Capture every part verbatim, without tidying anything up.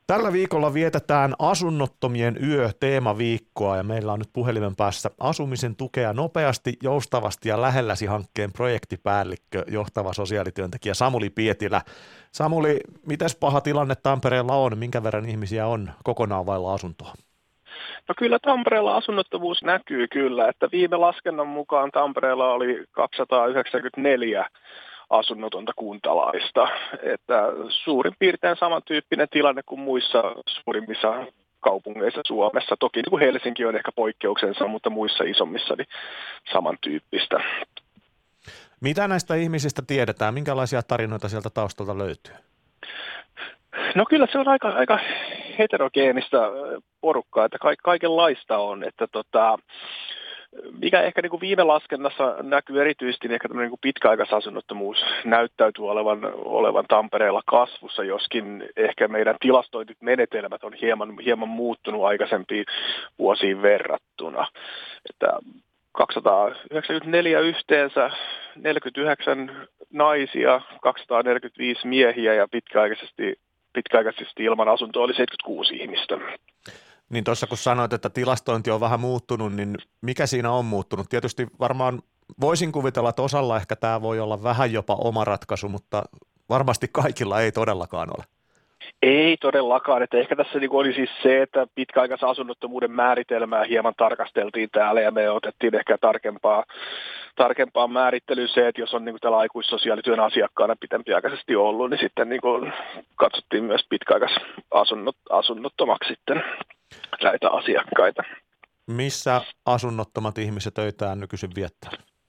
Tällä viikolla vietetään asunnottomien yö teemaviikkoa ja meillä on nyt puhelimen päässä asumisen tukea nopeasti, joustavasti ja lähelläsi hankkeen projektipäällikkö, johtava sosiaalityöntekijä Samuli Pietilä. Samuli, mites paha tilanne Tampereella on? Minkä verran ihmisiä on kokonaan vailla asuntoa? No kyllä Tampereella asunnottomuus näkyy kyllä, että viime laskennan mukaan Tampereella oli kaksisataayhdeksänkymmentäneljä asunnotonta kuntalaista, että suurin piirtein samantyyppinen tilanne kuin muissa suurimmissa kaupungeissa Suomessa. Toki niin kuin Helsinki on ehkä poikkeuksensa, mutta muissa isommissa niin samantyyppistä. Mitä näistä ihmisistä tiedetään? Minkälaisia tarinoita sieltä taustalta löytyy? No kyllä se on aika, aika heterogeenista porukkaa, että ka- kaikenlaista on, että tota, mikä ehkä niin kuin viime laskennassa näkyy erityisesti, niin ehkä tämmöinen niin kuin pitkäaikaisasunnottomuus näyttäytyy olevan, olevan Tampereella kasvussa, joskin ehkä meidän tilastoidut menetelmät on hieman, hieman muuttunut aikaisempiin vuosiin verrattuna. Että kaksisataayhdeksänkymmentäneljä yhteensä, neljäkymmentäyhdeksän naisia, kaksisataaneljäkymmentäviisi miehiä ja pitkäaikaisesti, pitkäaikaisesti ilman asuntoa oli seitsemänkymmentäkuusi ihmistä. Niin tuossa kun sanoit, että tilastointi on vähän muuttunut, niin mikä siinä on muuttunut? Tietysti varmaan voisin kuvitella, että osalla ehkä tämä voi olla vähän jopa oma ratkaisu, mutta varmasti kaikilla ei todellakaan ole. Ei todellakaan, että ehkä tässä niin oli siis se, että pitkäaikaisen asunnottomuuden määritelmää hieman tarkasteltiin täällä ja me otettiin ehkä tarkempaa, tarkempaa määrittelyä se, että jos on niin tällä aikuissosiaalityön asiakkaana pitempiaikaisesti ollut, niin sitten niin katsottiin myös pitkäaikaisasunnottomaksi sitten näitä asiakkaita. Missä asunnottomat ihmiset töitään nykyisin viettää?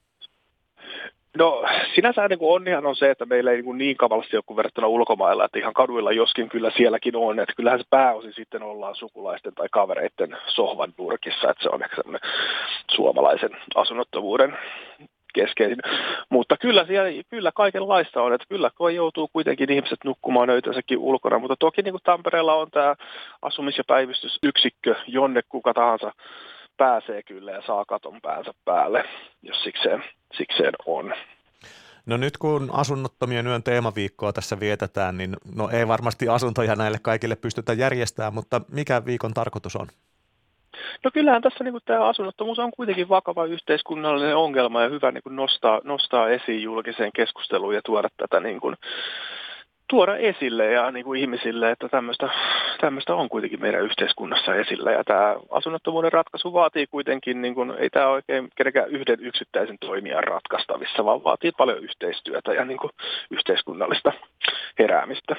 No sinänsä niin onnihan on se, että meillä ei niin, niin kavalasti ole kuin verrattuna ulkomailla, että ihan kaduilla joskin kyllä sielläkin on, että kyllähän se pääosin sitten ollaan sukulaisten tai kavereiden sohvan nurkissa, että se on ehkä sellainen suomalaisen asunnottomuuden keskeisin. Mutta kyllä siellä kyllä kaikenlaista on, että kyllä kun joutuu kuitenkin ihmiset nukkumaan öitänsäkin ulkona, mutta toki niin kuin Tampereella on tämä asumis- ja päivystysyksikkö, jonne kuka tahansa pääsee kyllä ja saa katon päänsä päälle, jos sikseen, sikseen on. No nyt kun asunnottomien yön teemaviikkoa tässä vietetään, niin no ei varmasti asuntoja näille kaikille pystytä järjestämään, mutta mikä viikon tarkoitus on? No kyllähän tässä niin kuin tämä asunnottomuus on kuitenkin vakava yhteiskunnallinen ongelma ja hyvä niin kuin nostaa, nostaa esiin julkiseen keskusteluun ja tuoda tätä niin kuin tuoda esille ja niin kuin ihmisille, että tämmöistä, tämmöistä on kuitenkin meidän yhteiskunnassa esillä. Ja tämä asunnottomuuden ratkaisu vaatii kuitenkin, niin kuin, ei tämä oikein kenenkään yhden yksittäisen toimijan ratkaistavissa, vaan vaatii paljon yhteistyötä ja niin kuin yhteiskunnallista heräämistä.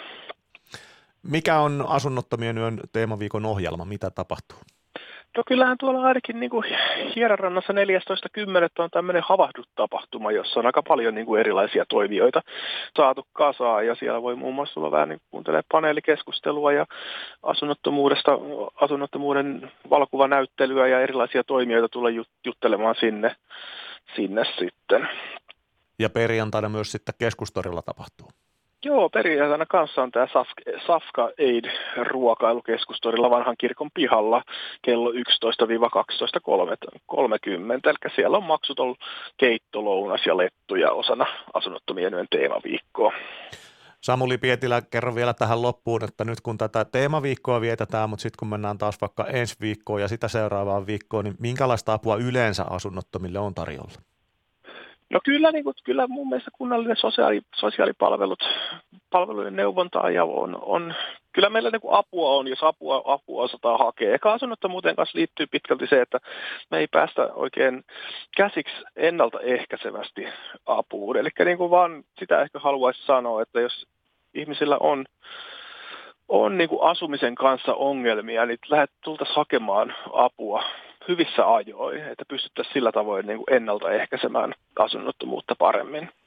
Mikä on asunnottomien yön teemaviikon ohjelma? Mitä tapahtuu? No kyllähän tuolla ainakin niin kuin Hieranrannassa neljästoista kymmenettä on tämmöinen havahdut-tapahtuma, jossa on aika paljon niin kuin erilaisia toimijoita saatu kasaan ja siellä voi muun muassa olla vähän niin kuuntelemaan paneelikeskustelua ja asunnottomuudesta, asunnottomuuden valokuvanäyttelyä ja erilaisia toimijoita tulla juttelemaan sinne, sinne sitten. Ja perjantaina myös sitten keskustorilla tapahtuu. Joo, perjantaina kanssa on tämä Safka Aid-ruokailukeskustorilla vanhan kirkon pihalla kello yksitoista kaksitoista kolmekymmentä. Eli siellä on maksuton keittolounas ja lettuja osana asunnottomien yön teemaviikkoa. Samuli Pietilä, kerro vielä tähän loppuun, että nyt kun tätä teemaviikkoa vietetään, mutta sitten kun mennään taas vaikka ensi viikkoon ja sitä seuraavaan viikkoon, niin minkälaista apua yleensä asunnottomille on tarjolla? No kyllä, niin kuin, kyllä mun mielestä kunnallinen sosiaali, sosiaalipalvelut, palvelujen neuvontaa ja on, on kyllä meillä niin kuin apua on, jos apua, apua osataan hakea. Eka asunnottomuuteen kanssa liittyy pitkälti se, että me ei päästä oikein käsiksi ennaltaehkäisevästi apuun. Eli niin kuin vaan sitä ehkä haluaisi sanoa, että jos ihmisillä on, on niin kuin asumisen kanssa ongelmia, niin lähdet tultaisiin hakemaan apua hyvissä ajoin, että pystyttäisiin sillä tavoin niin kuin ennaltaehkäisemään asunnottomuutta paremmin.